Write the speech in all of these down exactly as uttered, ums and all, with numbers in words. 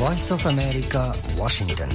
Voice of America, Washington.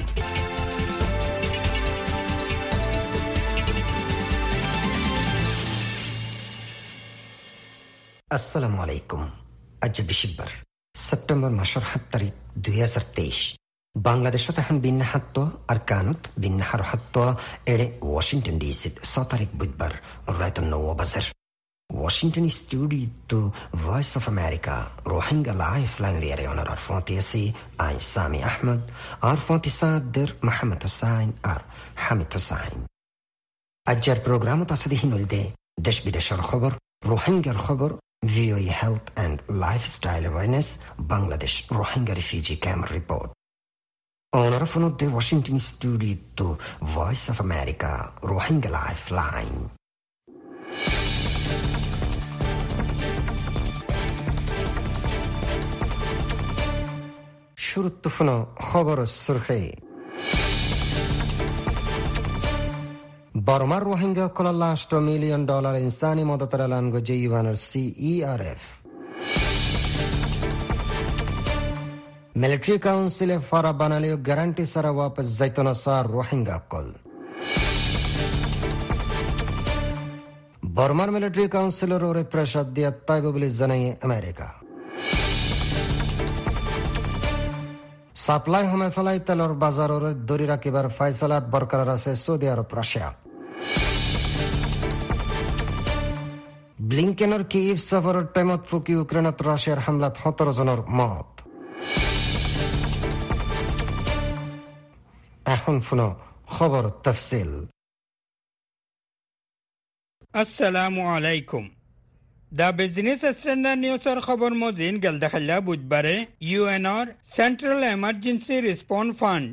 আসসালামু আলাইকুম। আজ বিশিব্বার সেপ্টেম্বর মাসের সাত তারিখ দুই হাজার তেইশ। বাংলাদেশত এখন বিন্যাহাত্ত আর কানত বিন্যাহার হাত্ত এড়ে ওয়াশিংটন ডিসিত ছ তারিখ বুধবার রাত নৌ বাজার। Washington studio Voice of America Rohingya Lifeline liere onar fontiasi ay Sami Ahmed ar fontisader Mohammed Hussain ar Hamid Hussain. Ajjar programu tasadihin ulde desh bideshar khabar Rohingya khabar V O A Health and Lifestyle Awareness Bangladesh Rohingya Refugee Camp Report. Onar fonode Washington studio Voice of America Rohingya Lifeline. শুরুত্তফুনো খবর সুরখে বর্মার রোহিঙ্গা কলাল্লা আষ্ট million dollar ইনসানি মদতের এলান গজে ইউএনের সিইআরএফ। Military কাউন্সিলে ফারা বানালিও guarantee সারা ওয়াপস যাইতনা সার রোহিঙ্গা কল। বর্মার মিলিটারি কাউন্সিলের ওরে প্রেসার দিয়ে তাইব বলে জানাই আমেরিকা। সাপ্লাই হমে ফেলাই তেলর বাজারের দড়ি রাখিবার ফাইসালাত বরকরার আছে সৌদি আরব রাশিয়া। ব্লিংকেনের কিভ সফরের টাইমত ফুকি ইউক্রেনত রাশিয়ার হামলাত সতেরো জনের মত। এখন শুনো খবর তফসিল। আসসালামু আলাইকুম। দ্য বিজনেস স্ট্যান্ডার্ড নিউজের খবর মজিন গেল দেখাল্লা বুধবারে ইউএনর central emergency response fund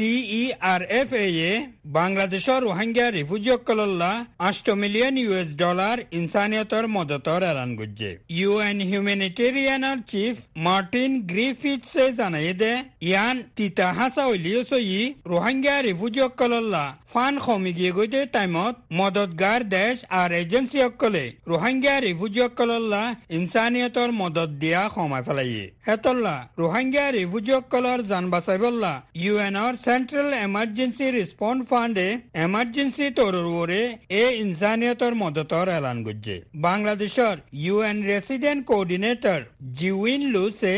CERF এ বাংলাদেশের রোহিঙ্গা রিফিউজিসকলল্লা আষ্ট মিলিয়ন ইউএস ডলার ইনসানিয়তর মদতর এলান করছে। ইউএন হিউম্যানিটেরিয়ানের চিফ মার্টিন গ্রিফিথসে জানাই দে ইয়ান তিতা হাসা হইলিওসই রোহিঙ্গা রিফিউজিসকলল্লা ফান কমি গিয়ে গইতে টাইমত মদতগার দেশ আর এজেন্সি সকলে রোহিঙ্গা রিফিউজিসকলল্লা ইনসানিয়তর মদত দিয়া কমাই ফেলাইয়ে হেতল্লা রোহিঙ্গা রিফিউজিসকলর জান বাঁচাইবল্লা ইউএনর সেন্ট্রাল এমার্জেন্সি রেসপন্স ফান্ডে এমার্জেন্সি তরুরে এ ইনসানিয়তর মদতর এলান করছে। বাংলাদেশের ইউএন রেসিডেন্ট কোঅর্ডিনেটর জিউইন লুসে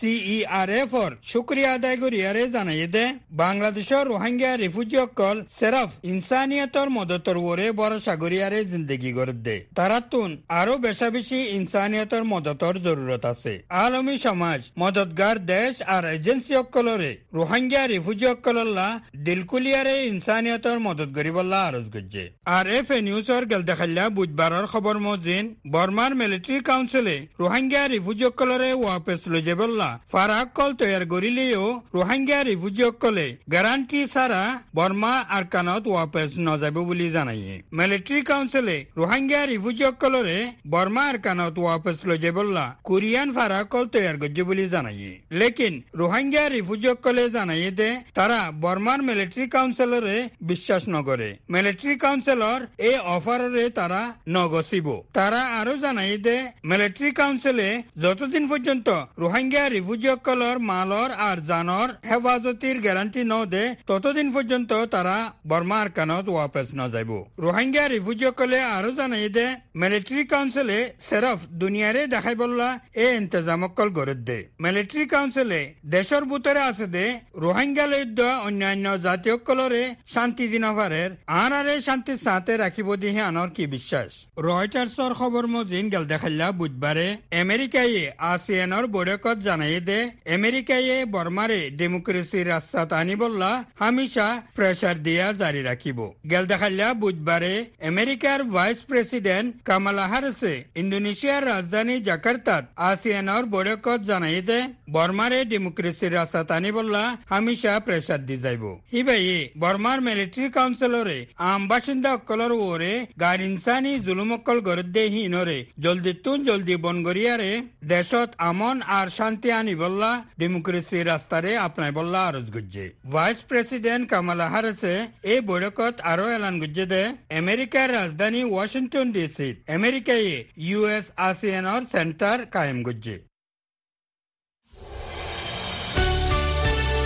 সিইআরএফ এর শুকরিয়া আদায় করিয়ারে জানাই দে বাংলাদেশের রোহিঙ্গা রিফিউজিসকল সেরাফ ইনসানিয়তর মদতর ওরে ভরসা করিয়ারে জিন্দগি করে দে তারাতুন আরো বেশা বেশি ইনসানিয়তর মদতর জরুরত আছে। আলমী সমাজ মদতগার দেশ আর এজেন্সি সকলরে রোহিঙ্গা রিফিউজিসকলল্লা দিলকুলিয়ারে ইনসানিয়তর মদত গরিবল্লা আরজ করছে। আর এফ এ নিউজর গেল দেখাল্লা বুধবারের খবর মজিন বর্মার মিলিটারি কাউন্সিলে রোহিঙ্গা রিফিউজিসকলরে ওয়াপস লই যাবল্লা ফারাক কল তৈয়ার করিলেও রোহিঙ্গা রিফিউজিসকলে গ্যারান্টি ছাড়া বর্মা আর কানত ওয়াপস নযাব বলে জানাইয়ে। মিলিটারি কাউন্সিলে রোহিঙ্গা রিফিউজিসকলরে বর্মা আর কানত ওয়াপস লই যাবল্লা কোরিয়ান ফারাক কল তৈয়ার করছে বলে জানাইয়ে। লেকিন রোহিঙ্গা রিফিউজিসকলে জানাইয়ে দে তারা বর্মার মিলিটারি কাউন্সিলরে বিশ্বাস নকরে। মিলিটারি কাউন্সিলর এই অফারে তারা নগসিব। তারা আরো জানাই দে মিলিটারি কাউন্সিলে যতদিন পর্যন্ত রোহিঙ্গা রিফিউজিসকলর মালর আর জানর হেফাজতির গ্যারান্টি ন দে ততদিন পর্যন্ত তারা বর্মার কানত ওয়াপস ন যাইব। রোহিঙ্গা রিফিউজিসকলে আরো জানাই দে মিলিটারি কাউন্সিলে সেরফ দুনিয়ারে দেখাই বললা এ ইন্তজামকল গড়ে দে। মিলিটারি কাউন্সিলে দেশের ভিতরে আছে দে রোহিঙ্গা লইদ অন্যান্য জাতীয়কলরে শান্তি দিনভারের আর আরে শান্তি সাথে রাখিব দিহে আনর কি বিশ্বাস। রয়টার্সর খবর মজিন গেল দেখাল্লা বুধবারে আমেরিকায় আসিয়ানর বৈঠকত জানাই দে আমেরিকায় বর্মারে ডেমোক্রেসির রাস্তাত আনিবল্লা হামেশা প্রেসার দিয়া জারি রাখিব। গেল দেখাল্লা বুধবারে আমেরিকার ভাইস প্রেসিডেন্ট কামালা হ্যারিসে ইন্দোনেশিয়ার রাজধানী জাকার্তাত আসিয়ানর বৈঠকত জানাই দে বর্মারে ডেমোক্রেসির রাস্তাত আনিবল্লা হামেশা প্রেসার দি যাইব। হিবাই বর্মার মিলিটারি কাউন্সিলরে আম বাসিন্দা অকলর ওরে গার ইনসানি জুলুম অকল গড়ে দে হিনরে জলদি তুন জলদি বন গরিয়ারে দেশত আমন আর শান্তি আনিবল্লা ডেমোক্রেসির রাস্তারে আপনাই বল্লা আরজ গুজে। ভাইস প্রেসিডেন্ট কামালা হ্যারিসে এই বৈঠকত আরো এলান গুজে দে আমেরিকার রাজধানী ওয়াশিংটন ডিসি আমেরিকায় ইউএস আসিয়ানর সেন্টার কায়েম গুজে।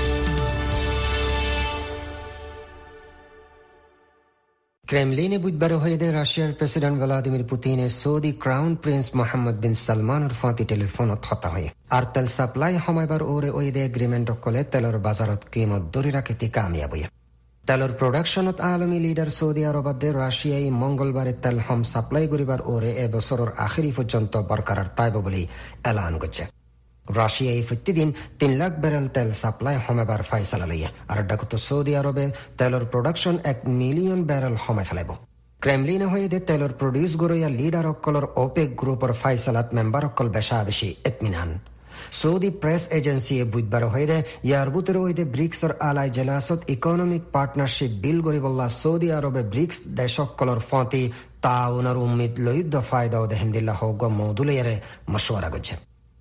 ক্রেমলিনে বুধবারে হয়ে রাশিয়ার প্রেসিডেন্ট ভ্লাদিমির পুতিনে Saudi crown prince Mohammad bin সালমানের ফাঁতি টেলিফোনত হতা হয় আর তেল সাপ্লাই সময়বার ওরে ওই দে এগ্রিমেন্ট কলে তেলর বাজারত কিমত দরি রাখিতে কামিয়াব হইয়া তেলর প্রোডাকশনত আলমী লিডার সৌদি আরবাদে রাশিয়ায় মঙ্গলবারে তেল হম সাপ্লাই করিবার ওরে এ বছরের আখেরি পর্যন্ত বরকরার তাইব বলে এলান করছে রাশিয়ায় প্রতিদিন তিন লাখ ব্যারেল তেল সাপ্লাই হমেবার ফাইসালা লইয়া আর ডাকত সৌদি আরবে তেলর প্রোডাকশন এক মিলিয়ন ব্যারেল হমে ফেলাইব ক্রেমলিনে হয়ে দে তেলর প্রডিউস গরইয়া লিডার অক্কলর ওপেক গ্রুপের ফাইসালাত মেম্বার অক্কল বেশা বেশি এতমিনান সৌদি প্রেস এজেন্সি বুধবার হয়ে দে ইয়ার বুতরে হয়ে দে ব্রিক্সর আলাই জেলাসত ইকোনমিক পার্টনারশিপ ডিল গরিবল্লা সৌদি আরবে ব্রিক্স দেশকলর ফাঁতি তাউনার উম্মিদ লইদ ফায়দা ও দেহিন্দিল্লা হোক মৌদুলিয়ারে মশওয়ারা করছে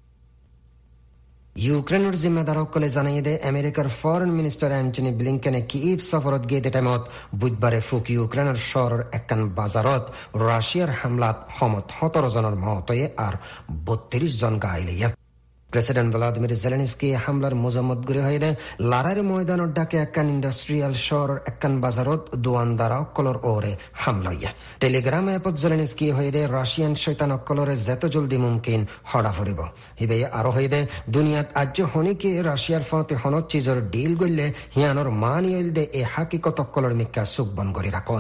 ইউক্রেনের জিম্মেদার সকলে জানাই দে আমেরিকার ফরেন মিনিস্টার অ্যান্টনি ব্লিংকেনে কিইভ সফরত গিয়ে টাইমত বুধবারে ফুক ইউক্রেনের শহরের একখান বাজারত রাশিয়ার হামলাত সমত সতেরো জনের মহতয়ে আর বত্রিশ জন গাইলিয়া প্রেসিডেন্ট ভ্লাদিমির জেলেনস্কি হামলার মজম্মত করে হইলে লারার ময়দানের ডাকে একখান ইন্ডাস্ট্রিয়াল শহরের একখান বাজারত দোয়ানদারা অক্কলর ওরে হামলা হইয়া টেলিগ্রাম অ্যাপত জেলেনস্কি হইলে রাশিয়ান শৈতান অক্কলরে যত জলদি মুমকিন হড়া ফুরিব হিবে আরো হইলে দুনিয়াত আজ্য হনিকে রাশিয়ার ফাঁতে হনত চিজর ডিল গইলে হিয়ানোর মান ইল দে এ হাকিকত অক্কলর মিক্কা সুকবন করে রাখন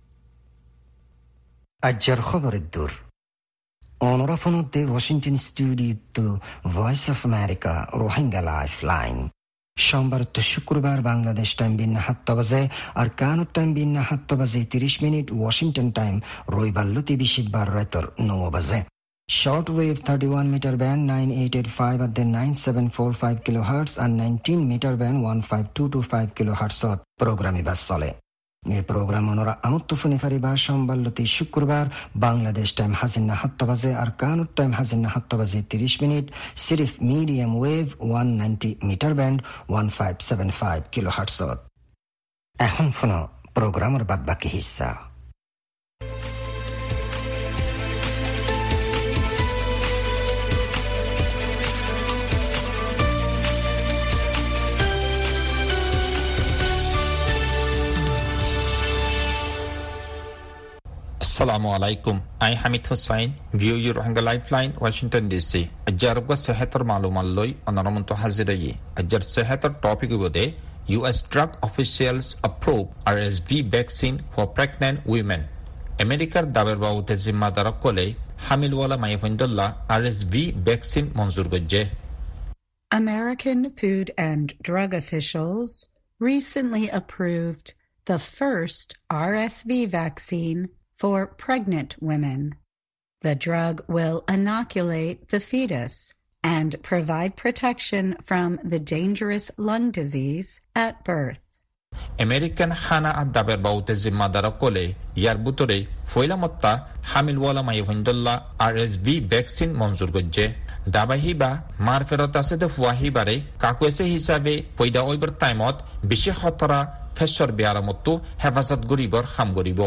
আজ্জার খবরের দূর অনরাফনতে Washington studio to voice of America Rohingya life line সোমবার তো শুক্রবার বাংলাদেশ টাইম বিন্না সাত বাজে আর কানুর টাইম বিন্না সাত বাজে তিরিশ মিনিট ওয়াশিংটন টাইম রবিবার লতি বিশিবার রাতর নয় বাজে short wave thirty one metre band nine eight eight five at the nine seven four five kilohertz and nineteen meter band one five two two five kilohertz প্রোগ্রামে বাস চলে এই প্রোগ্রাম ওনারা আমত্ত ফোনে ফারিবা সম্বাল্লতি শুক্রবার বাংলাদেশ টাইম হাজিন্না সাত বাজে আর কানুর টাইম হাজিন্না সাত বাজে তিরিশ মিনিট সিরিফ medium wave one ninety metre band one five seven five kilo hertz এখন ফোনো প্রোগ্রামের বাদ বাকি হিস্সা Assalamu alaikum. I Hamid Hussain, view your Rohingya Lifeline, Washington D C. Ajarabga sehatar malumal loy onaramento hazirayi. Ajar sehatar topic ubode U S drug officials approve R S V vaccine for pregnant women. Amerikar daber baute zimmadar kole hamilwala mayfindullah R S V vaccine manzur gojje. American Food and Drug officials recently approved the first R S V vaccine for pregnant women. The drug will inoculate the fetus and provide protection from the dangerous lung disease at birth. American Hana Adaber Baute Zimadara Kole, Yarbutore, Foilamotta, Hamilwala Mayvindullah R S V vaccine Monzur Gojje, Dabahiba, Marferotase de Fuahibare, Kakwese Hisabe, Poida Oiber Taimot, Bishi Hotara, Feshor Biaramotu, Havazat Guribor Hamgoribo.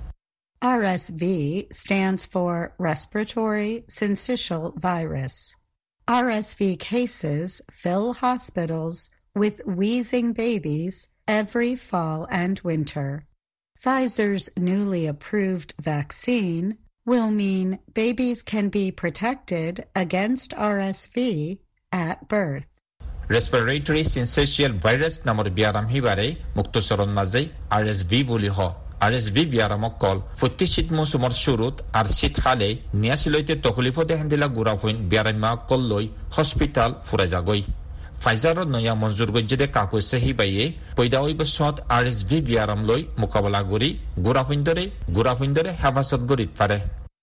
R S V stands for Respiratory Syncytial Virus. R S V cases fill hospitals with wheezing babies every fall and winter. Pfizer's newly approved vaccine will mean babies can be protected against R S V at birth. Respiratory Syncytial Virus namor biaram hibare muktosoron mazei R S V boli ho. R S V biaramokol futti shit mosumor shurut ar shit khale niasiloite toklifo dehendila gurafuin biarama kolloi hospital furajagoi Pfizer noya monjur gojjede kaku sehi baye poida oi bosot R S V biaram loi mukabala guri gurafuindore gurafuindore havasat gorit pare.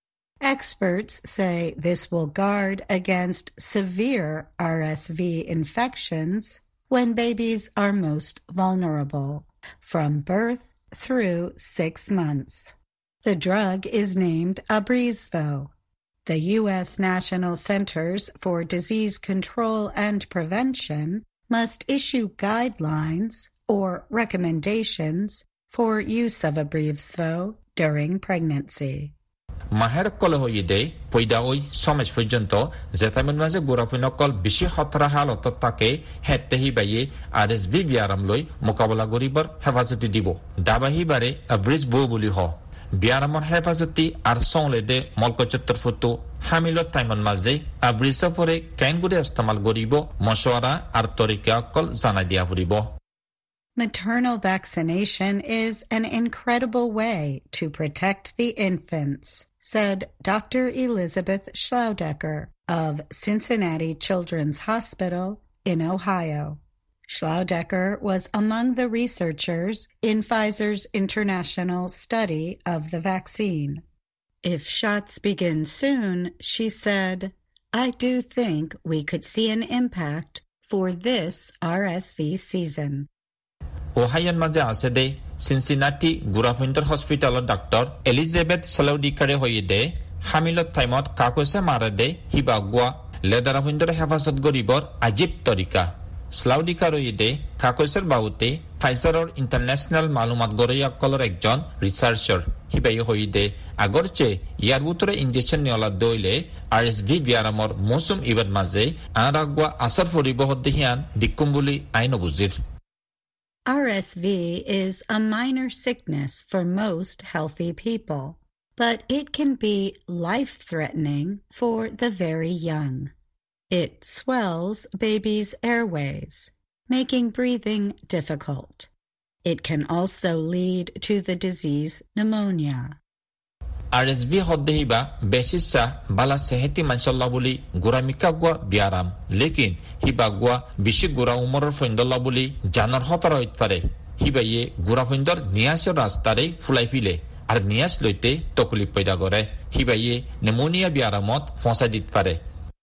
Experts say this will guard against severe R S V infections when babies are most vulnerable, from birth through six months. The drug is named Abrysvo. The U S National Centers for Disease Control and Prevention must issue guidelines or recommendations for use of Abrysvo during pregnancy. মাহের কলে হয়ে দে পয়দা ওই সমাজ পর্যন্ত জেতামের মাঝে গোরাফিন call বেশি খতরা হালত তাকে হেঁটে হিবাইয়ে আর এস ভি বিয়ারাম লই মোকাবেলা গরিবর হেফাজতি দিব দাবাহিবারে ব্রিজ বউ বলি হ বিয়ারামর হেফাজতি আর সংলে দে মলকচত্তর ফুটু হামিলত টাইমন মাঝে ব্রিজা পরে কেন গুড়ে ইস্তেমাল গরিব মশওয়ারা আর তরিকা কল জানাই দিয়া ফুরিব Maternal vaccination is an incredible way to protect the infants, said Doctor Elizabeth Schlaudecker of Cincinnati Children's Hospital in Ohio. Schlaudecker was among the researchers in Pfizer's international study of the vaccine. If shots begin soon, she said, I do think we could see an impact for this R S V season. ওহাইয়ান মাঝে আছে দে Cincinnati গুরাফিন্টার হসপিটালের doctor Elizabeth স্লাউডিকারে হয়ে দে হামিলত টাইমত কাকসে মারে দে হিবাগুয়া লেদারাফিন্টার হেফাজত গরিবর আজীব তরিকা স্লাউডিকার হয়ে দে কাকসের বাবুতে ফাইজারের ইন্টারন্যাশনাল মালুমাত গড়াইয়াকলর একজন রিসার্চার হিবাই হয়ে দে আগরচে ইয়ার ভিতরে ইনজেকশন নিয়লা দইলে আর এস ভি বিয়ারামর মৌসুম ইবাদ মাঝে আর আগুয়া আসর ফরিব হদ্দিহিয়ান দিক্কুম বুলি আইন বুজির R S V is a minor sickness for most healthy people, but it can be life-threatening for the very young. It swells babies' airways, making breathing difficult. It can also lead to the disease pneumonia. R S V hoddehiba besissa bala seheti manshalla buli guramika gwa biaram lekin hiba gwa bishi gura umoror foindolla buli janar hotara hoit pare hibaye gura foindor niasor rastare fulai file ar nias loite tokli poida gore hibaye pneumonia biaramot fonsa dit pare.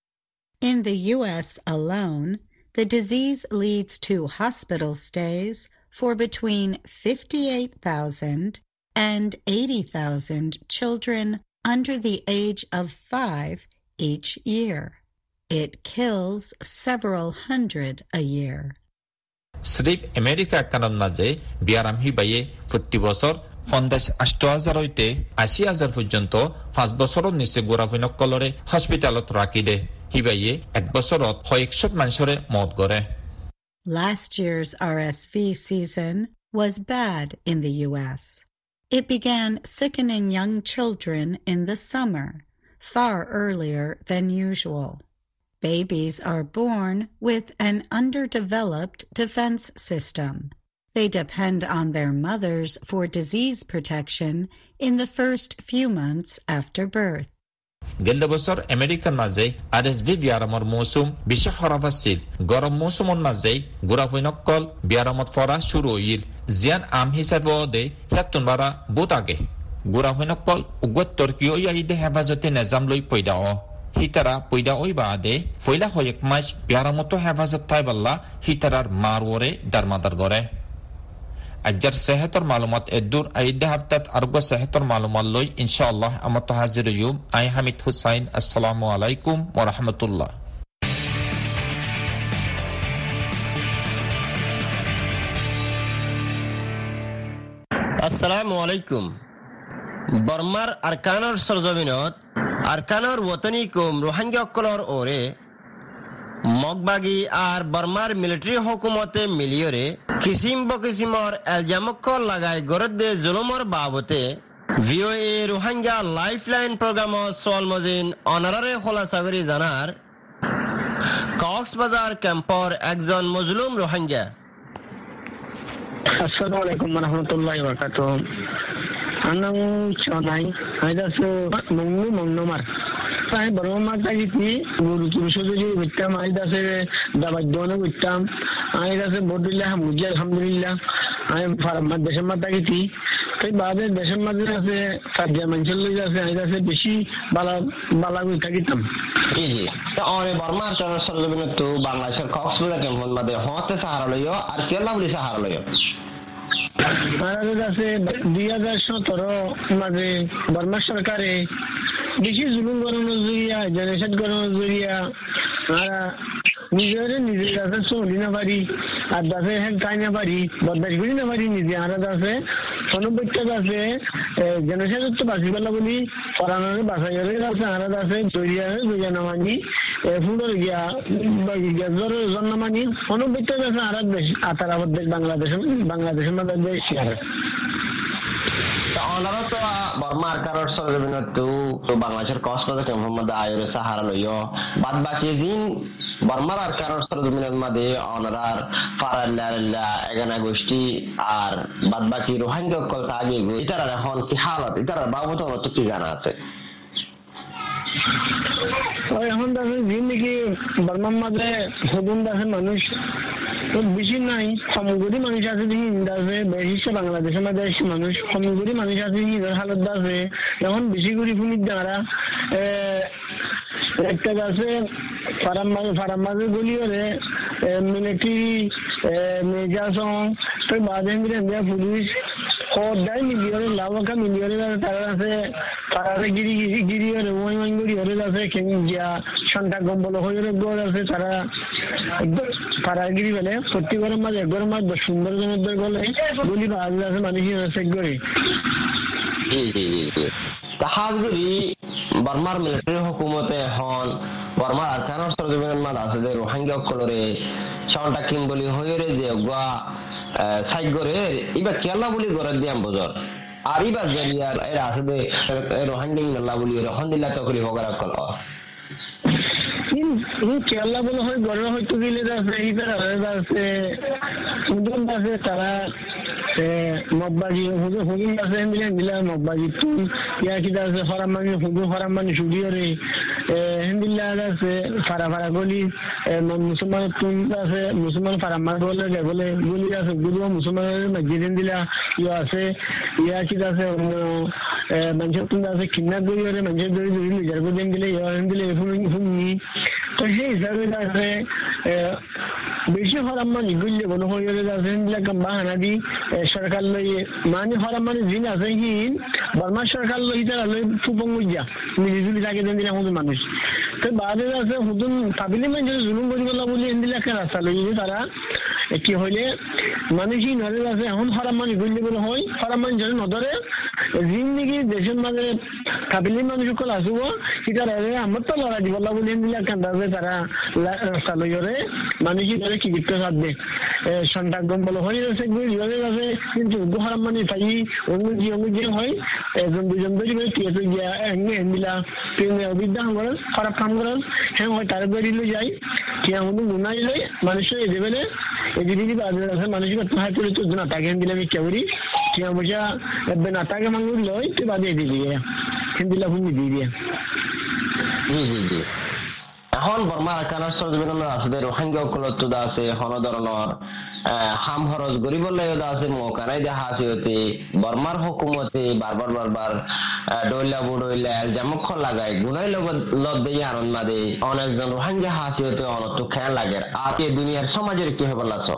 In the U S alone, the disease leads to hospital stays for between fifty-eight thousand and eighty thousand children under the age of five each year. It kills several hundred a year. Srif America kanon maze biaram hibaye forty বছর পঞ্চাশ আষ্ট হাজার হইতে আশি হাজার পর্যন্ত পাঁচ বছরের নিচে গোরাফিনক কলরে হসপিটালত রাখি দে হিবাইয়ে এক বছরত কয়েকশত মানুষরে মত গড়ে Last year's R S V season was bad in the U S. It began sickening young children in the summer, far earlier than usual. Babies are born with an underdeveloped defense system. They depend on their mothers for disease protection in the first few months after birth. গেল বছর আমেরিকার মাঝে আর S V বিয়ারামর মৌসুম বেশি খারাপ আছিল গরম মৌসুমর মাঝে গুরাফিনকল বিয়ারামত ফরা শুরু হইল জিয়ান আম হিসাবে দে হেতুন বারা বহুত আগে গুরাফিনকল উগত তর্কিও ইয়াইদে হেফাজতে নিজাম লই পয়দা অ হিতারা পয়দা ওই বাদে ফয়লা হয়েক মাস বিয়ারামতো হেফাজত তাই বাল্লা হিতারার মারওরে দারমাদার গড়ে আজ্জার সেহতর মালুমাত এদুর আইদে হাফতাত আরগো সেহতর মালুমাত লই ইনশাআল্লাহ আমত হাজির ইউম আই হামিদ হুসাইন আসসালামু আলাইকুম ওয়া রাহমাতুল্লাহ আসসালামু আলাইকুম বর্মার আরকানর সরজমিনত আরকানর ওতনি কুম রোহিঙ্গা কলর ওরে মগবাগি আর বর্মার মিলিটারি হুকুমতে মিলিয়রে কিসিম বকিসিমর এলজামকল লাগাই গরদে জুলুমর বাবতে ভিওএ রোহিঙ্গা লাইফলাইন প্রোগ্রাম সলমজিন অনারারে খোলাসাগরি জানার কক্সবাজার ক্যাম্পর একজন মজলুম রোহিঙ্গা আসসালামু আলাইকুম ওয়া রাহমাতুল্লাহি ওয়া বারাকাতুহু আনাম চনাই আইদাসু মংনু মংনুমার তাই বর্মা তাগিতি গুরু তুলসুজি বিটাম আইদাসে দাবাদনে বিটাম আইদাসে বদিল্লাহ মুজি আলহামদুলিল্লাহ আই ফারমা দেশের মাতাগিতি তাই বাদে দেশের মাঝে আছে সাজ্জা মানুষের লই আছে আইদাসে বেশি বালা বালা কই থাকিতাম জি জি তো অরে বর্মা চরসরবিন তো বাংলাদেশের কক্সবাজার ক্যাম্পন মাঝে হতে সাহারা লইও আর কেলা বলি সাহারা লইও আছে দুই হাজার সতেরো মাঝে বর্মা সরকারে বেশি জুলুম করানোর জরিয়া জেনারেশন করানোর জরিয়া আর নিজের নিজের কাছে চলি না পারি আর দাসে হ্যাঁ খাই না পারি বরদাস করি না পারি নিজে আর দাসে অনুবৃত্ত আছে জনসাধারণ তো বাসিবেলা বলি পরানোর বাসাইরে আছে আরাদ আছে দরিয়া দরিয়া নামানি ফুলের গিয়া জ্বর জন্মানি অনুবৃত্ত আছে আরাদ দেশ আতারাবাদ দেশ বাংলাদেশ বাংলাদেশের মধ্যে দেশ অনারা তো বর্মার কারোর সরজমিনত তো বাংলাদেশের কক্সবাজার ক্যাম্পের মধ্যে আয়রে সাহারা লইও বাদ বাকি দিন বর্মার আর কারোর সরজমিনের মধ্যে অনারার ফারাল্লা এগানা গোষ্ঠী আর বাদ বাকি রোহিঙ্গা কল আগে এটার এখন কি হালত এটার বাবদ অত কি জানা আছে? এখন দেখেন জিন্দিগি বর্মার মাঝে হুদুন দেখেন মানুষ বেশি নাই সমগরি মানুষ আছে হিন্দা আছে বেশি বাংলাদেশের মধ্যে মানুষ সমগরি মানুষ আছে হিন্দার হালত আছে এখন বেশি করে ফুমির দ্বারা একটা আছে ফারাম মাঝে ফারাম মাঝে গলি হলে মিলিটারি মেজাসং তো বাদে মিলে পুলিশ সদায় মিলিয়নে লাভকা মিলিয়নে তারা আছে তারা গিরি গিরি হলে ওয়াই ওয়াই গড়ি হলে আছে গিয়া সন্তা গম্বল হয়ে গড় আছে তারা একদম পাড়াগিরি বলে প্রত্যেকের মাঝে একবার মাঝে সুন্দর জনের বলে গলি বাজ আছে মানুষ চেক করে তাহাজগুলি বর্মার মিলিটারি হুকুমতে হন বর্মার আরকানোর সরজমিনের মাঝে আছে যে রোহিঙ্গা কলরে সন্তা কিং বলি হয়ে রে যে গোয়া সাইড করে এবার কেলা বলি করে দিয়াম বজর আর এবার জানিয়ার এরা আছে যে রোহিঙ্গা ইংলা বলি রহমদিল্লা তকরি হগারা কল কেরলা বলে হয় গড়ে হয়তো গেলে আছে আছে হুদুন আছে তারা মব্বাজি হুদুন হুদুন আছে মিলে মিলা মব্বাজি তুই ইয়া কিটা আছে ফরামানি হুদুন ফরামানি সুডিয়রে হিন্দিল্লা আছে ফারা ফারা গলি মুসলমান তুই আছে মুসলমান ফারামান বলে বলে গলি আছে গুরু মুসলমানের মসজিদ হিন্দিলা ইয়া আছে ইয়া কিটা আছে মানুষের তুই আছে কিডন্যাপ করি হলে মানুষের দড়ি দড়ি নিজের করে দিলে ইয়া হিন্দিলে শুনি তো সেই হিসাবে আছে বেশি হরাম্মানি গুললে কোনো হয়ে আছে বাহানা দি সরকার লই মানে হরাম্মানি জিন আছে হিন বর্মা সরকার লই তারা লই ফুপঙ্গুজা মিলিজুলি থাকে দেন দিলে হুদুন মানুষ তো বাদে আছে হুদুন কাবিলি মানুষের জুলুম করি বলা বলি এনদিলে একটা রাস্তা লই তারা কি হইলে মানুষই নজর আছে এখন হরাম্মানি গুললে বলে হয় হরাম্মানি যদি নজরে জিন্দিগি দেশের মাঝে কাবিলি মানুষ সকল আসব সেটা আমার তো লড়াই দিব বলে এনদিলে একটা তারা রাস্তা লই মানুষই ধরে কি গিফট থাকবে সন্তান গম্বল হয়ে গেছে আছে কিন্তু হারাম মানে তাই অঙ্গুজি অঙ্গুজি হয় একজন দুজন ধরে টিএসে গিয়া এঙ্গে এঙ্গিলা তিনি অবিদ্যা করে খারাপ কাম করেন হ্যাঁ হয় তার বেরিয়ে যায় কি আমাদের গুনাই যায় মানুষের এই দেবেলে এই দিদি বাজার আছে মানুষের হাত করে তো না তাকে দিলে আমি কেউরি কি আমরা এবে না তাকে মাঙ্গুর লই তুই বাদে দিয়ে হিন্দিলা ভূমি দিয়ে দিয়ে জি জি জি এখন বর্মার আরকানোর সরজমিনের আছে রোহিঙ্গা কলত্ব আছে হন ধরনের হাম হরজ গরিব লাইদা আছে মোকানাই দেখা আছে হতে বর্মার হুকুমতে বারবার বারবার ডইলা বুডইলা জামুখ লাগায় গুনাই লগত লত দিয়ে আনন্দ মাদে অনেকজন রোহিঙ্গা হাসি হতে অনত খেয়াল লাগে আর এই দুনিয়ার সমাজের কি হবে লাছো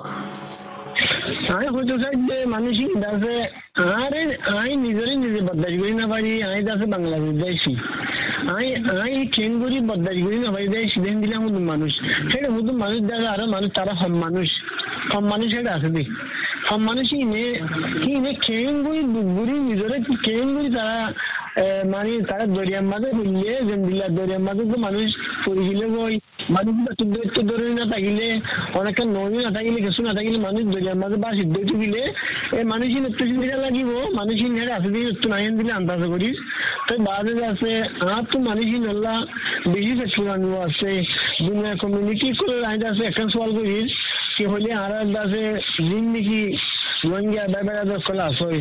আমি হয়তো চাই যে মানুষই দাসে আরে আই নিজেরই নিজে বদলাশ করি না পারি আই দাসে বাংলাদেশ যাইছি আই আই কেন করি বদলাশ করি না পারি যাই সিদ্ধান্ত দিলাম হুদুম মানুষ সেটা হুদুম মানুষ দেখা আরো মানুষ তারা হম মানুষ হম মানুষ সেটা আছে দেখ হম মানুষই নে কি নে কেন করি বুড়ি নিজের কেন করি তারা মানে তারা দরিয়ার মাঝে বললে যেন দিলা দরিয়ার মাঝে তো মানুষ পড়িলে বই মানুষ দায়িত্ব ধরে না থাকিলে অনেকটা নদী না থাকিলে কিছু না থাকিলে মানুষ দরিয়ার মাঝে বা সিদ্ধ দিলে এই মানুষই একটু সুবিধা লাগিব মানুষই নেড়ে আছে দিয়ে একটু নাই দিলে আন্দাজ করিস তো বাজে আছে আর তো মানুষই নেলা বেশি চুরানো আছে দুনিয়া কমিউনিটি করে আইন আছে এখন সওয়াল করিস কি হলে আর আছে জিন্দিগি রোহিঙ্গা বেড়াদের খোলা আছে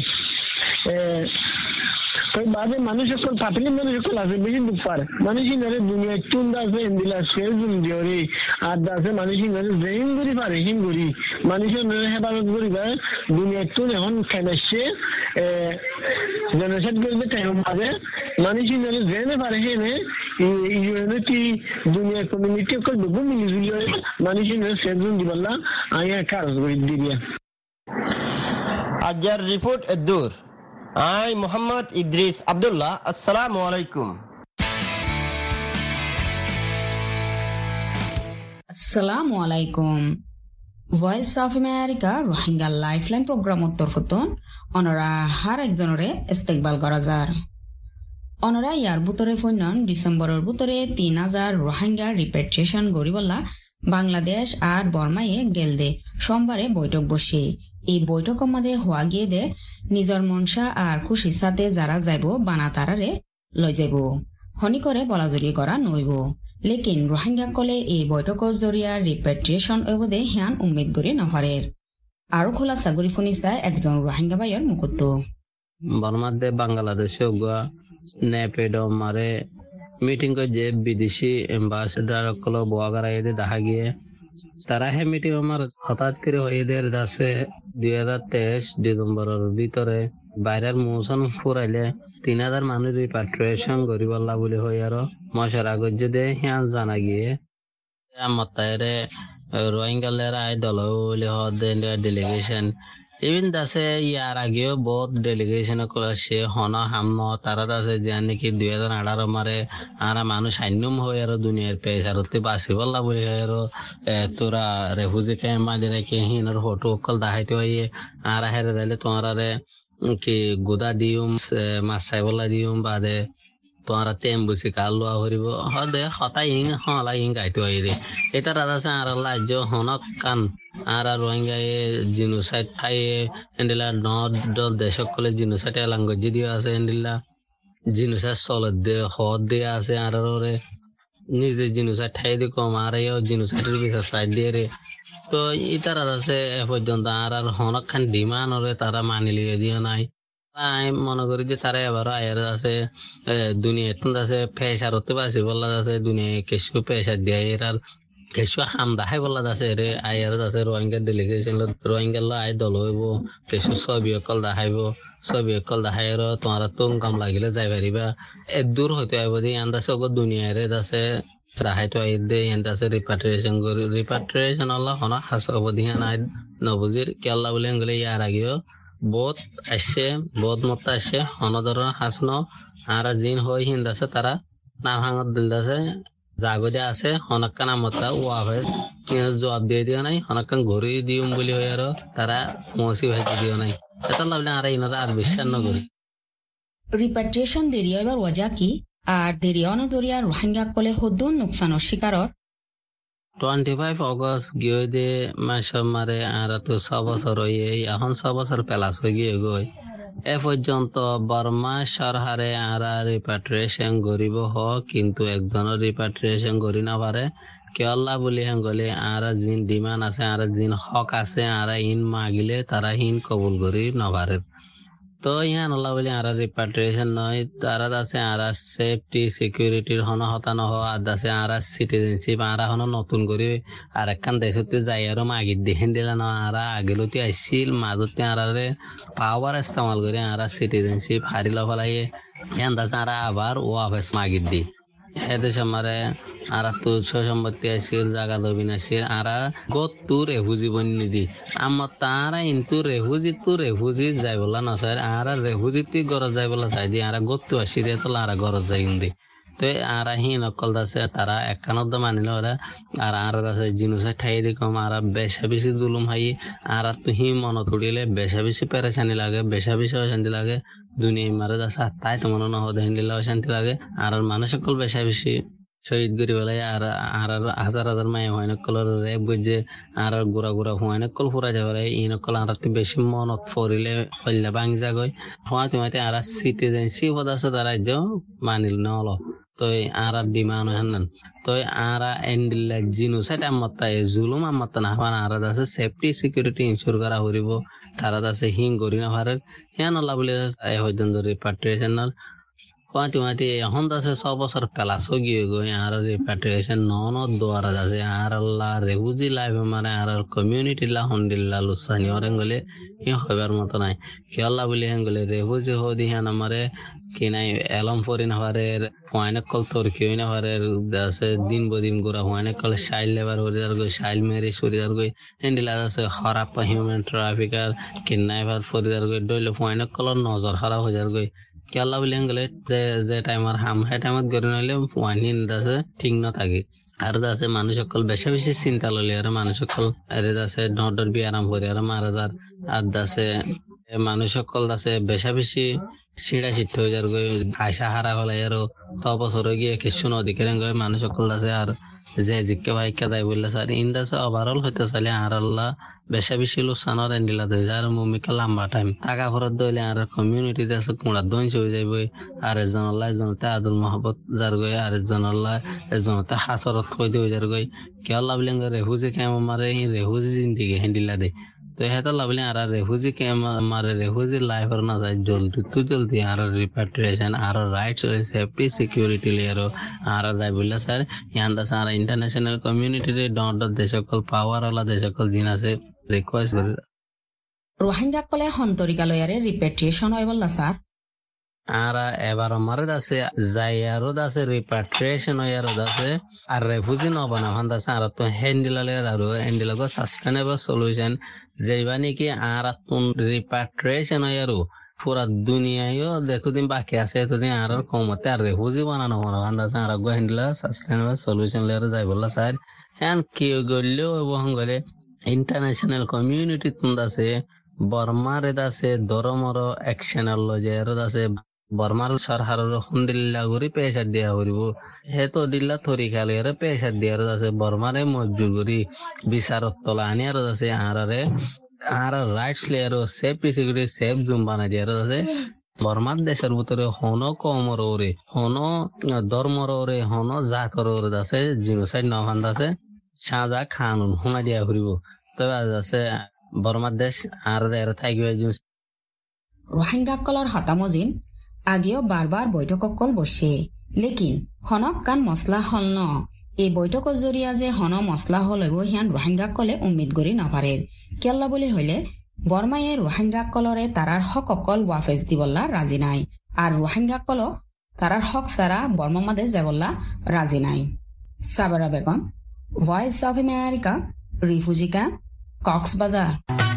বাদে মানুষ সকল পাপলি মানুষ সকল আছে বেশি দুঃখ পারে মানুষই নরে দুনিয়া চুন আছে ইন্দিলা সেজুন দিওরে আর দাসে মানুষই নরে জেইন করি পারে হিম করি মানুষের নরে হেফাজত করি পারে দুনিয়া চুন এখন খেলাচ্ছে জনসাদ করবে টাইম মাঝে মানুষই নরে জেনে পারে হেনে ইউনিটি দুনিয়া কমিউনিটি সকল বহু মিলিজুলি মানুষই নরে সেজুন দিবল্লা আয়া কাজ করে দিয়া আজার রিপোর্ট দূর আই মোহাম্মদ ইদ্রিস আব্দুল্লাহ আসসালামু আলাইকুম আসসালামু আলাইকুম voice of America Rohingya lifeline programme উত্তর ফতন অনরা হার একজনরে ইস্তেকবাল করা যার অনরা ইয়ার বুতরে ফৈনন ডিসেম্বরের বুতরে তিন হাজার রোহিঙ্গা রিপেট্রিয়েশন গরিবল্লা বাংলাদেশ আর বর্মায়ে গেল দে সোমবারে বৈঠক বসে এই বৈঠকের মধ্যে হওয়া গিয়ে দে নিজর মনসা আর খুশির সাথে যারা যাইব বানা তারারে লই যাইব হনি করে বলাজুরি করা নইব লেকিন রোহিঙ্গা কলে এই বৈঠকের জরিয়া রিপেট্রিয়েশন অবধে হিয়ান উম্মেদ করি নফারের আরো খোলা সাগরি ফুনিসায় একজন রোহিঙ্গা ভাইয়ের মুকুত্ত বর্মাদে বাংলাদেশে নেপেড মারে মিটিং যে বিদেশি এম্বাসেডার কল বোয়াগারাই দেখা গিয়ে তারা হে মিটিং আমার হঠাৎ করে এদের দাসে দুই হাজার তেইশ ডিসেম্বরের ভিতরে বাইরের মৌসুম ফুরাইলে তিন হাজার মানুষ রিপাট্রিয়েশন গরিবল্লা বলে হই আর মশার আগত যদি হিয়ান জানা গিয়ে মতায়রে রোহিঙ্গালের আই দল বলে হদ ডেলিগেশন ইভিন দাসে ইয়ার আগেও বহুত ডেলিগেশন সে হন হামন তারা দাসে যে নাকি দুই হাজার আঠারো মারে আরা মানুষ আইনুম হয়ে আর দুনিয়ার পেশারতে বাসি বললা বলে আর তোরা রেফুজি ক্যাম্প মাঝে রেখে হিনার ফটো অকল দেখাইতে হইয়ে আর হেরে দিলে তোমার কি গোদা দিউম মাছ চাই বলা দিউম বাদে তোমারা টেম্বুসি কাল লোৱা হরিব হদে হতা ইং হলা ইং গাইতে হইরে এটা রাজা সে আর রাজ্য হনক কান আর রোহিঙ্গা এ জিনোসাইড ঠাই এন্ডিলা নর্থ দল দেশক কলে জিনোসাইড এলাঙ্গজি দিয়া আছে এন্ডিলা জিনোসাইড চলত দে হদ দিয়া আছে আর রে নিজে জিনোসাইড ঠাই দি কম আর এও জিনোসাইডের বিচার সাইড দিয়ে রে তো এটা রাজা সে এ পর্যন্ত আর আর হনক খান ডিমান্ড ওরে তারা মানি লিয়ে দিয়ে নাই আমি মনে করি যে তারা এবার আয়ের আছে দুনিয়া আছে পেশার হতে পারছি বললা আছে দুনিয়া কিছু পেশা দিয়ে আর কিছু হাম দেখাই বললা আছে রে আয়ের আছে রোহিঙ্গা ডেলিগেশন রোহিঙ্গা আয় দল হইব কিছু ছবি অকল দেখাইব ছবি অকল দেখাই আর তোমার তুম কাম লাগিলে যাই পারিবা এ দূর হইতে আইব দিয়ে আন্দাজে দুনিয়ারে আছে রাহাইতো আইদ দে এন্দাসে রিপাট্রিয়েশন করি রিপাট্রিয়েশন আল্লাহ হনা হাস অবধিয়া নাই নবুজির কি আল্লাহ বলে গেলে ইয়ার আগেও বহুত আসছে বহুত মত আসছে অন্য ধরনের হাসন আর জিন হই হিন্দাছে তারা না ভাঙত দিলদাছে জাগদে আছে হনক্কা নামতা ওয়াফেস জবাব দিয়ে দিও নাই হনক্কান ঘুরি দিউম বলি হই আর তারা মসি ভাইতে দিও নাই এটা লাভলে আর ইনারা আর বিশ্বাস নকরি রিপাট্রিয়েশন দেরি এবার ওয়াজা কি আর দেরি অনজরিয়া রোহিঙ্গা কলে হদ্দুন নুকসানের শিকারর টোয়েন্টি ফাইভ অগস্ট গিয়ে দে মাসব মারে আর তো ছ বছর হয়ে এখন ছ বছর প্লাস হয়ে গিয়ে গই এ পর্যন্ত বর্মা সরকারে আর রিপাট্রিয়েশন গরিব হ কিন্তু একজনের রিপাট্রিয়েশন গরি না পারে কেল্লা বলি হেঙ্গলে আর জিন ডিমান্ড আছে আর জিন হক আছে আর ইন মাগিলে তারা হিন কবুল করি নপারে তো ইহান আল্লাহ বলি আর রিপাট্রিয়েশন নয় তারা আছে আর সেফটি সিকিউরিটির হন হতা নহ আর আছে আর সিটিজেনশিপ আর হন নতুন করে আর একখান দেশতে যাই আর মাগির দেখেন দিলা ন আর আগেলতে আসছিল মাজতে আর পাওয়ার ইস্তেমাল করে আর সিটিজেনশিপ হারিল ফেলাইয়ে ইহান আছে আর আবার ও অফিস মাগির দি এদেশ আমারে আর তো সম্পত্তি আসছিল জাগা দবিন আসছিল আর গত তু রেফুজি বনি দি আমার তারা ইন্তু রেফুজি তু রেফুজি যাই বলা না স্যার আর রেফুজি তুই গরজ যাই বলা চাই দি আর গত তু আসি রে তো আর গরজ যাই দি তো আর হি নকল দাসে তারা একখানত মানিল ওরা আর আর দাসে জিনুসে ঠাই দি কম আর বেশা বেশি জুলুম হাই আর তো হি মন তুড়িলে বেশা বেশি পেরেশানি লাগে বেশা বেশি অশান্তি লাগে দুনিয়া মারে দাসে তাই তো মনে নহদ হিন্দিলে অশান্তি লাগে আর মানুষ সকল বেশা বেশি শহীদ করি বেলায় আর আর হাজার হাজার মায়ে হয় নকলের রেপ গজে আর গুড়া গুড়া হয় নকল ফুরা যাবে ই নকল আর বেশি মনত ফরিলে হইলে ভাঙি যাগৈ হওয়া তোমাতে আর সিটিজেনশিপ আছে তারা মানিল নল তো আর ডিমান্ড হেন তো আর এন্ডিল্লা জিনোসাইড আমতা জুলুম আমতা না হওয়া আর আছে সেফটি সিকিউরিটি ইনশিওর করা হরিব তারা আছে হিং করি না পারে হেন আল্লাহ বলে হয়তো রিপাট্রিয়েশন পাঁচ মাটি এখন আছে ছ বছর প্লাস গিয়ে গই আর রিপাট্রিয়েশন নন দোয়ারা আছে আর আল্লাহ রেফুজি লাইফ মানে আর কমিউনিটি লা হন্ডিল্লা লুসানি ওরেন গলে ই হবার মতো নাই কি আল্লাহ বলি হেন গলে রেফুজি হদি হেন আমারে কি নাই এলম ফরি না পারে পয়েন্ট কল তোর কি না পারে আছে দিন বদিন গোরা পয়েন্ট কল চাইল্ড লেবার হরিদার গই চাইল্ড ম্যারেজ হরিদার গই হেন্ডিলা আছে খারাপ হিউম্যান ট্রাফিকার কিডন্যাপার হরিদার গই ডইলে পয়েন্ট কল নজর খারাপ হয়ে যার গই কেলা বলি গেলে যে যে টাইমার হাম সেই টাইমত গড়ি নলে ওয়ানিন দাসে ঠিক নাথাকে আর দাসে মানুষ সকল বেশি বেশি চিন্তা ললে আর মানুষ সকল এরে দাসে নডর বি আরাম করে আর মারা যার আর দাসে মানুষ সকল দাসে বেশি বেশি সিঁড়া সিট হয়ে যার গই আশা হারা হলে আর ত বছর গিয়ে কিছু নদীকে গই মানুষ সকল দাসে আর যে জিকে ভাইকা দেয় বললে স্যার ইন্দাসে ওভারঅল হইতে চাইলে আর আল্লাহ বেশা বেশি লোকসানের এন্ডিলা দেয় যার ভূমিকা লম্বা টাইম টাকা ফেরত দইলে আর কমিউনিটিতে আছে কুড়া দঞ্চ হয়ে যাইব আর একজন আল্লাহ একজনতে আদুল মহব্বত যার গই আর একজন আল্লাহ একজনতে হাসরত কই দিয়ে যার গই কে আল্লাহ বলেন রেহুজি কেম মারে রেহুজি জিন্দিগি হেন্ডিলা দেয় তো হেতা লাভলে আর রেহুজি কে মারে রেহুজি লাইফ না যায় জলদি তো জলদি আর রিপাট্রিয়েশন আর রাইটস সেফটি সিকিউরিটি লেয়ার আর যায় বললে স্যার ইয়ান্দা স্যার ইন্টারন্যাশনাল কমিউনিটির ডট দেশ সকল পাওয়ার ওলা দেশ সকল জিন আছে রিকোয়েস্ট করে রোহিঙ্গা কলে হন্তরিকালয়ারে রিপাট্রিয়েশন হয় বললা স্যার আর এবার আমারে দাসে যাইয়ারও দাসে রিপাট্রিয়েশন হইয়ারও দাসে আর রেফুজি নবানা ভান দাসে আর তো হ্যান্ডেলালে দারু হ্যান্ডেলাগো সাস্টেনেবল সলিউশন যেবা নাকি আর তুন রিপাট্রিয়েশন হইয়ারও পুরা দুনিয়ায়ও যতদিন বাকি আছে এতদিন আর কমতে আর রেফুজি বানানো হলো ভান দাসে আর গো হ্যান্ডেলা সাস্টেনেবল সলিউশন লেয়ার যাই বললা স্যার হ্যান কি গলেও এবং গলে ইন্টারন্যাশনাল কমিউনিটি তুন দাসে বর্মার দাসে ধর্মর অ্যাকশন লজে দাসে বর্মার সরকারের হুন্দিল্লা করে পেশা দিয়া করিব হে তো দিল্লা থরি খালি আর পেশা দিয়া আছে বর্মারে মজুর করি বিচারত তলা আনি আর আছে আরে আর রাইটস লেয়ার সেফটি সিকিউরিটি সেফ জুম বানাই দিয়া আছে বর্মার দেশের ভিতরে হন কমর ওরে হন ধর্মর ওরে হন জাতর ওরে আছে জিনোসাইড নহান আছে সাজা খানুন হুনা দিয়া করিব তবে আছে বর্মার দেশ আর থাকবে রোহিঙ্গা কলর হতামজিন আগেও বারবার বৈঠককল বসে লেকিন হনক কান মছলা হল ন এই বৈঠকৰ জৰিয়া যে হন মছলা হলব হিয়ান রোহিঙ্গা কলে উম্মিদ করি নপারে কেল্লা বলে হইলে বর্মায়ে রোহিঙ্গা কলরে তারার হক অকল ওয়াফেজ দিবল্লা রাজি নাই আর রোহিঙ্গা কল তারার হক সারা বর্মা মাদে যাবল্লা রাজি নাই Sabara Begum voice of America refugee camp Cox's Bazar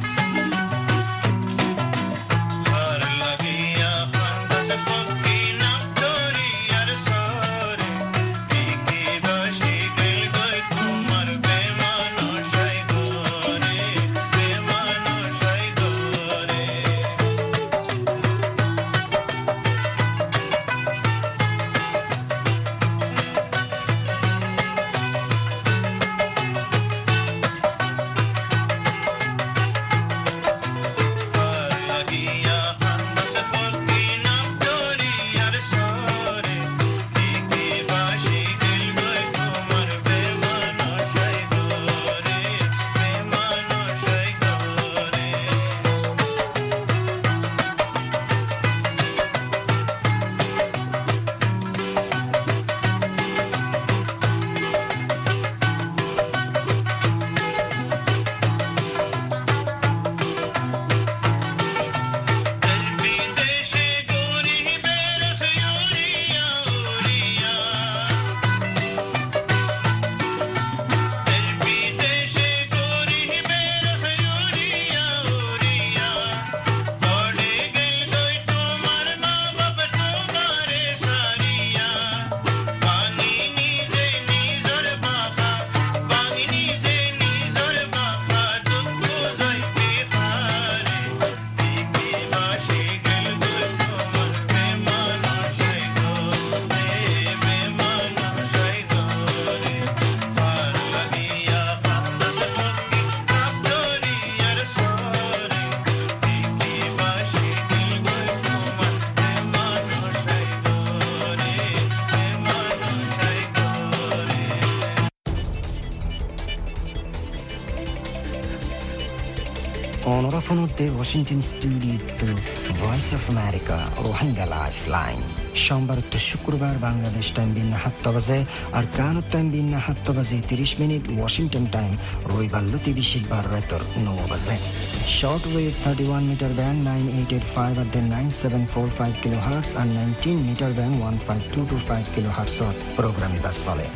অনরাফনতে Washington studio to voice of America Rohingya life line সোমবার তো শুক্রবার বাংলাদেশ টাইম বিন্না সাতটা বাজে আর কানুর টাইম বিন্না সাতটা বাজে তিরিশ মিনিট ওয়াশিংটন টাইম রবিবার লতি বিশিবার রাতর নৌ বাজে short wave thirty one metre band nine eight eight five আর then nine seven four five kilo hertz আর nineteen metre band one five two two five kilo হার্টসত প্রোগ্রামে বাস চলে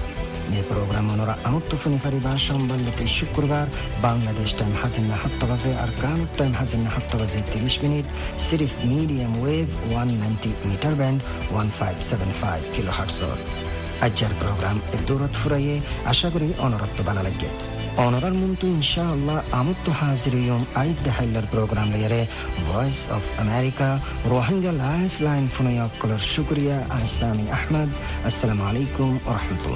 মে প্রোগ্রাম অনরা আমত্ত ফুনি ফারিবা সম্বলতে শুক্রবার বাংলাদেশ টাইম হাসিনা সাত বাজে আর কানুট টাইম হাসিনা সাত বাজে তিরিশ মিনিট সিরিফ medium wave one ninety metre band one five seven five kilo হার্টজর। আজ্জার প্রোগ্রাম এ দৌলত ফুরাইয়ে আশা করি অনরত্ব বালা লাগে। অনরার মুন্তু ইনশাআল্লাহ আমত্ত হাজির ইয়ম আইদ দেহাইলার প্রোগ্রাম লেয়ারে voice of America Rohingya life line ফুনয়াক্কলর শুক্রিয়া আইসামি আহমদ। আসসালামু আলাইকুম ওয়া রাহমাতুল্লাহ।